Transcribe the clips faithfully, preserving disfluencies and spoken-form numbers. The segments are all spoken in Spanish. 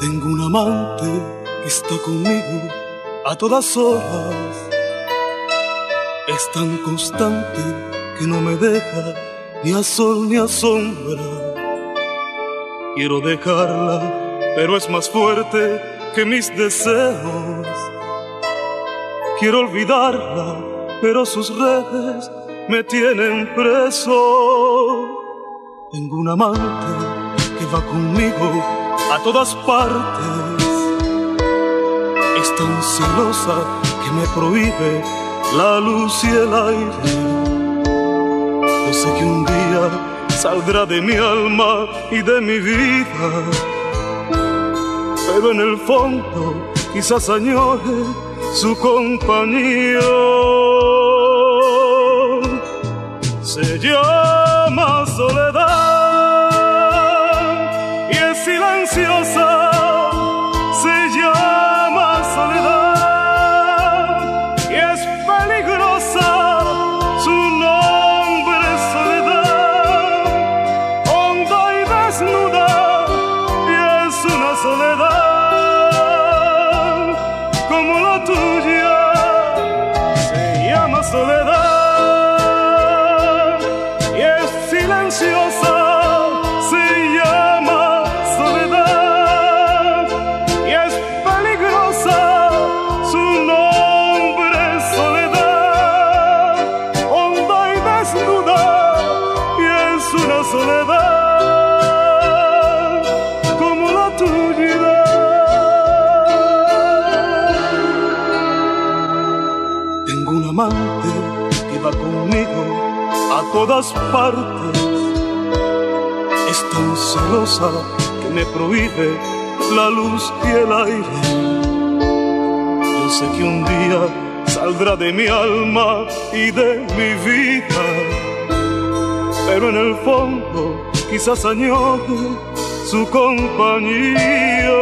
Tengo un amante que está conmigo a todas horas. Es tan constante que no me deja ni a sol ni a sombra. Quiero dejarla, pero es más fuerte que mis deseos. Quiero olvidarla, pero sus redes me tienen preso. Tengo un amante que va conmigo a todas partes. Es tan celosa que me prohíbe la luz y el aire. Yo sé que un día saldrá de mi alma y de mi vida, pero en el fondo quizás añore su compañía. Se llama soledad y es silenciosa. Se llama soledad y es peligrosa. Su nombre es soledad, honda y desnuda, y es una soledad como la tuya. Se llama soledad y es silenciosa. Se llama soledad y es peligrosa. Su nombre es soledad, honda y desnuda, y es una soledad como la tuya. Tengo un amante que va conmigo a todas partes. Es tan celosa que me prohíbe la luz y el aire. Yo sé que un día saldrá de mi alma y de mi vida, pero en el fondo quizás añore su compañía.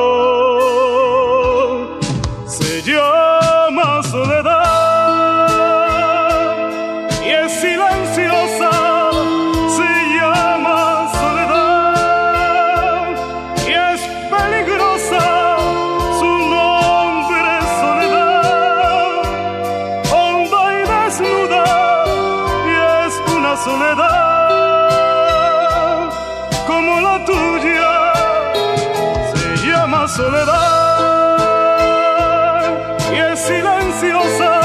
Se llama soledad y es silenciosa. Se llama soledad y es peligrosa. Su nombre es soledad, honda y desnuda, y es una soledad como la tuya. Se llama soledad y es silenciosa.